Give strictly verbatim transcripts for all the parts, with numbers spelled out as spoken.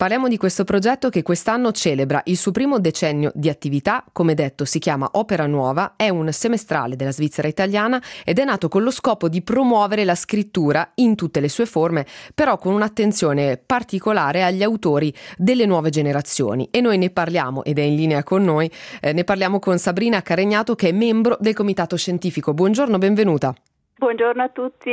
Parliamo di questo progetto che quest'anno celebra il suo primo decennio di attività. Come detto, si chiama Opera Nuova, è un semestrale della Svizzera italiana ed è nato con lo scopo di promuovere la scrittura in tutte le sue forme, però con un'attenzione particolare agli autori delle nuove generazioni. E noi ne parliamo, ed è in linea con noi, eh, ne parliamo con Sabrina Caregnato, che è membro del comitato scientifico. Buongiorno, benvenuta. Buongiorno a tutti.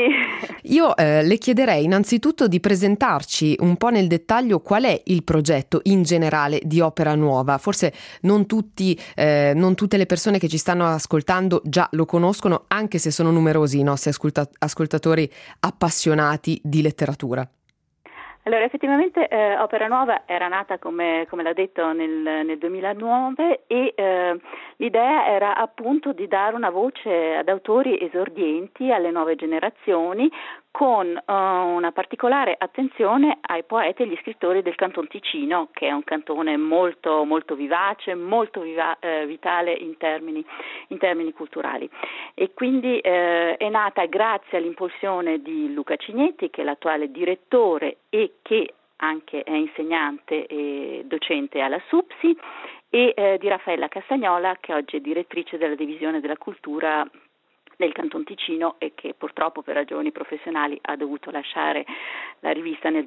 Io eh, le chiederei innanzitutto di presentarci un po' nel dettaglio qual è il progetto in generale di Opera Nuova. Forse non tutti, eh, non tutte le persone che ci stanno ascoltando già lo conoscono, anche se sono numerosi i nostri ascolta- ascoltatori appassionati di letteratura. Allora, effettivamente eh, Opera Nuova era nata, come, come l'ha detto, nel, nel duemilanove e eh, l'idea era appunto di dare una voce ad autori esordienti, alle nuove generazioni, con uh, una particolare attenzione ai poeti e agli scrittori del Canton Ticino, che è un cantone molto molto vivace, molto viva- eh, vitale in termini, in termini culturali. E quindi eh, è nata grazie all'impulsione di Luca Cignetti, che è l'attuale direttore e che anche è insegnante e docente alla SUPSI, e eh, di Raffaella Castagnola, che oggi è direttrice della divisione della cultura del Canton Ticino e che purtroppo per ragioni professionali ha dovuto lasciare la rivista nel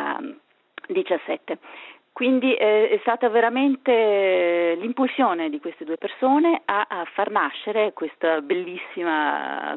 duemiladiciassette. Quindi eh, è stata veramente l'impulsione di queste due persone a, a far nascere questo bellissimo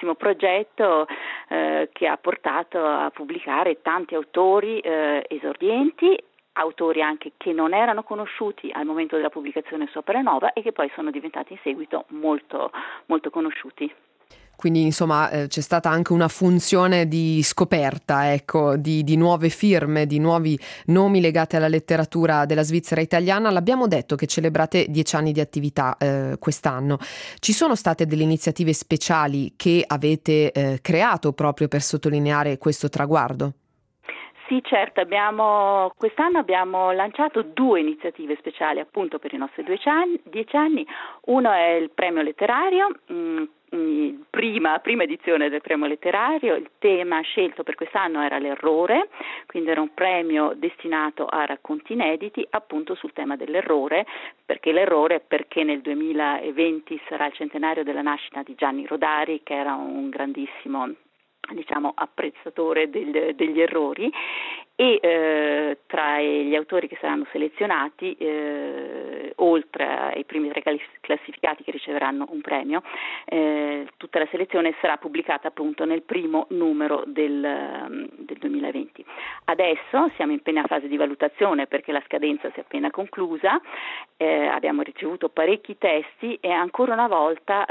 progetto eh, che ha portato a pubblicare tanti autori eh, esordienti, autori anche che non erano conosciuti al momento della pubblicazione su Opera Nuova e che poi sono diventati in seguito molto, molto conosciuti. Quindi insomma eh, c'è stata anche una funzione di scoperta, ecco, di, di nuove firme, di nuovi nomi legati alla letteratura della Svizzera italiana. L'abbiamo detto che celebrate dieci anni di attività eh, quest'anno. Ci sono state delle iniziative speciali che avete eh, creato proprio per sottolineare questo traguardo? Sì, certo, abbiamo, quest'anno abbiamo lanciato due iniziative speciali appunto per i nostri dieci anni. dieci anni. Uno è il premio letterario, mh, mh, prima, prima edizione del premio letterario. Il tema scelto per quest'anno era l'errore, quindi era un premio destinato a racconti inediti appunto sul tema dell'errore. Perché l'errore? Perché nel duemilaventi sarà il centenario della nascita di Gianni Rodari, che era un grandissimo, diciamo, apprezzatore del, degli errori, e eh, tra gli autori che saranno selezionati, eh, oltre ai primi tre classificati che riceveranno un premio, eh, tutta la selezione sarà pubblicata appunto nel primo numero del, del duemilaventi. Adesso siamo in piena fase di valutazione perché la scadenza si è appena conclusa, eh, abbiamo ricevuto parecchi testi e ancora una volta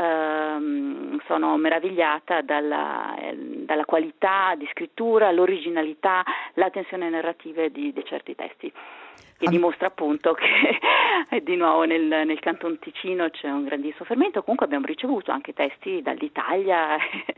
ehm, sono meravigliata dalla, eh, dalla qualità di scrittura, l'originalità, l'attenzione narrative di, di certi testi, che ah. dimostra appunto che di nuovo nel, nel Canton Ticino c'è un grandissimo fermento. Comunque abbiamo ricevuto anche testi dall'Italia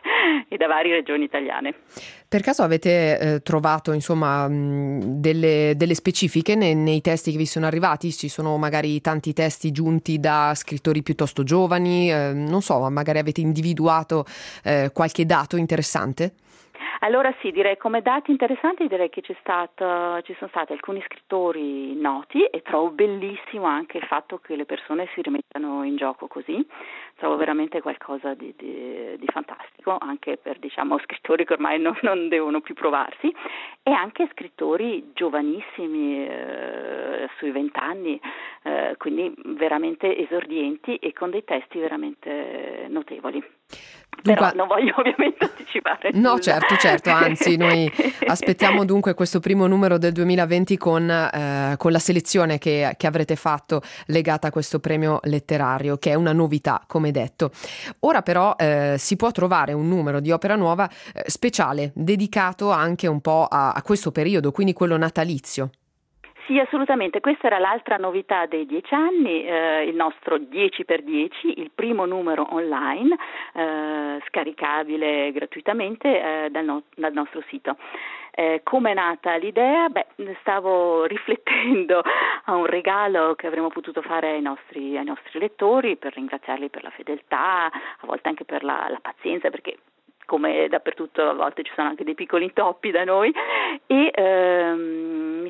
e da varie regioni italiane. Per caso avete eh, trovato insomma mh, delle, delle specifiche nei, nei testi che vi sono arrivati? Ci sono magari tanti testi giunti da scrittori piuttosto giovani, eh, non so, magari avete individuato eh, qualche dato interessante? Allora sì, direi come dati interessanti direi che c'è stato, ci sono stati alcuni scrittori noti e trovo bellissimo anche il fatto che le persone si rimettano in gioco così, trovo veramente qualcosa di, di, di fantastico anche per, diciamo, scrittori che ormai non, non devono più provarsi, e anche scrittori giovanissimi, eh, sui vent'anni, eh, quindi veramente esordienti e con dei testi veramente notevoli. Però Dunque, non voglio ovviamente anticipare no, nulla. certo, certo, anzi noi aspettiamo dunque questo primo numero del duemilaventi con, eh, con la selezione che, che avrete fatto legata a questo premio letterario, che è una novità, come detto. Ora però eh, si può trovare un numero di Opera Nuova eh, speciale, dedicato anche un po' a, a questo periodo, quindi quello natalizio. Sì, assolutamente, questa era l'altra novità dei dieci anni, eh, il nostro dieci per dieci, il primo numero online, eh, scaricabile gratuitamente eh, dal, no- dal nostro sito. Eh, come è nata l'idea? Beh, stavo riflettendo a un regalo che avremmo potuto fare ai nostri, ai nostri lettori per ringraziarli per la fedeltà, a volte anche per la, la pazienza, perché come dappertutto a volte ci sono anche dei piccoli intoppi da noi, e ehm, mi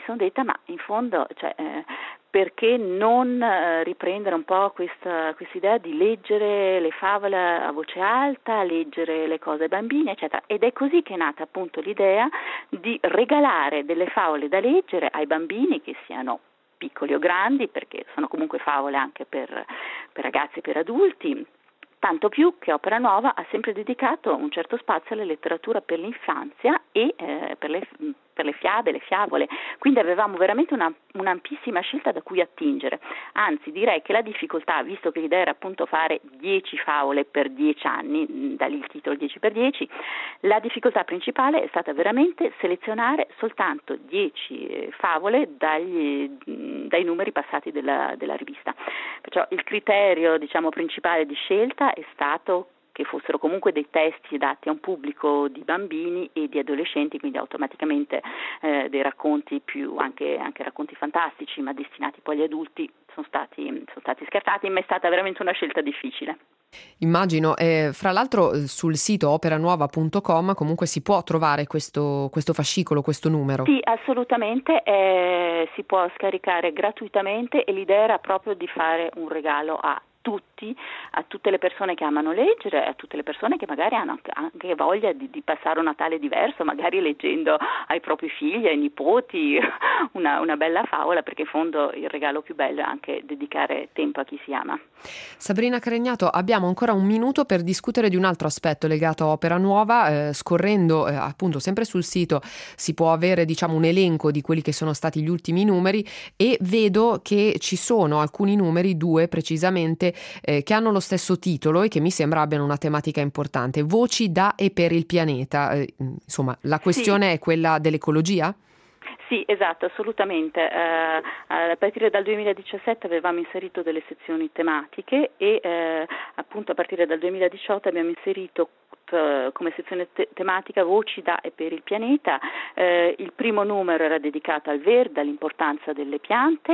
mi sono detta, ma in fondo, cioè, eh, perché non eh, riprendere un po' questa idea di leggere le favole a voce alta, leggere le cose ai bambini, eccetera. Ed è così che è nata appunto l'idea di regalare delle favole da leggere ai bambini, che siano piccoli o grandi, perché sono comunque favole anche per, per ragazzi e per adulti. Tanto più che Opera Nuova ha sempre dedicato un certo spazio alla letteratura per l'infanzia e eh, per, le, per le fiabe, le fiavole, quindi avevamo veramente una, un'ampissima scelta da cui attingere. Anzi, direi che la difficoltà, visto che l'idea era appunto fare dieci favole per dieci anni, da lì il titolo dieci per dieci, la difficoltà principale è stata veramente selezionare soltanto dieci favole dagli, dai numeri passati della, della rivista. Perciò il criterio, diciamo, principale di scelta è stato che fossero comunque dei testi adatti a un pubblico di bambini e di adolescenti, quindi automaticamente eh, dei racconti più, anche, anche racconti fantastici, ma destinati poi agli adulti, sono stati, sono stati scartati, ma è stata veramente una scelta difficile. Immagino, eh, fra l'altro sul sito operanuova punto com comunque si può trovare questo, questo fascicolo, questo numero. Sì, assolutamente, eh, si può scaricare gratuitamente e l'idea era proprio di fare un regalo a tutti, a tutte le persone che amano leggere, a tutte le persone che magari hanno anche voglia di, di passare un Natale diverso, magari leggendo ai propri figli, ai nipoti una, una bella favola, perché in fondo il regalo più bello è anche dedicare tempo a chi si ama. Sabrina Caregnato, abbiamo ancora un minuto per discutere di un altro aspetto legato a Opera Nuova. Eh, scorrendo eh, appunto sempre sul sito si può avere, diciamo, un elenco di quelli che sono stati gli ultimi numeri e vedo che ci sono alcuni numeri, due precisamente, Eh, che hanno lo stesso titolo e che mi sembra abbiano una tematica importante: Voci da e per il pianeta. Eh, insomma, la questione sì. È quella dell'ecologia? Sì, esatto, assolutamente. Eh, a partire dal duemiladiciassette avevamo inserito delle sezioni tematiche e eh, appunto a partire dal duemiladiciotto abbiamo inserito come sezione te- tematica Voci da e per il pianeta. Eh, il primo numero era dedicato al verde, all'importanza delle piante,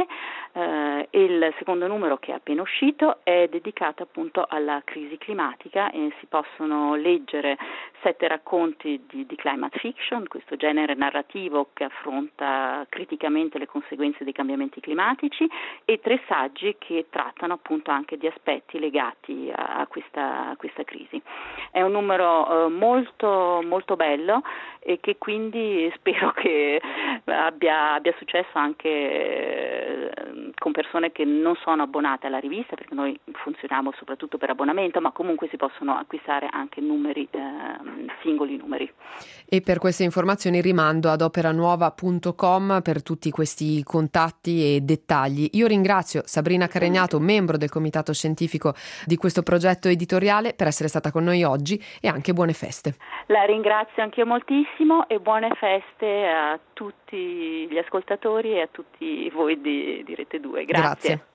eh, e il secondo numero, che è appena uscito, è dedicato appunto alla crisi climatica e si possono leggere sette racconti di, di climate fiction, questo genere narrativo che affronta criticamente le conseguenze dei cambiamenti climatici, e tre saggi che trattano appunto anche di aspetti legati a, a, questa, a questa crisi. È un numero molto molto bello e che quindi spero che abbia, abbia successo anche eh, con persone che non sono abbonate alla rivista, perché noi funzioniamo soprattutto per abbonamento, ma comunque si possono acquistare anche numeri, eh, singoli numeri. E per queste informazioni rimando ad operanuova punto com per tutti questi contatti e dettagli. Io ringrazio Sabrina Caregnato, membro del comitato scientifico di questo progetto editoriale, per essere stata con noi oggi, e anche buone feste. La ringrazio anch'io moltissimo e buone feste a tutti gli ascoltatori e a tutti voi di, di Rete due. Grazie. Grazie.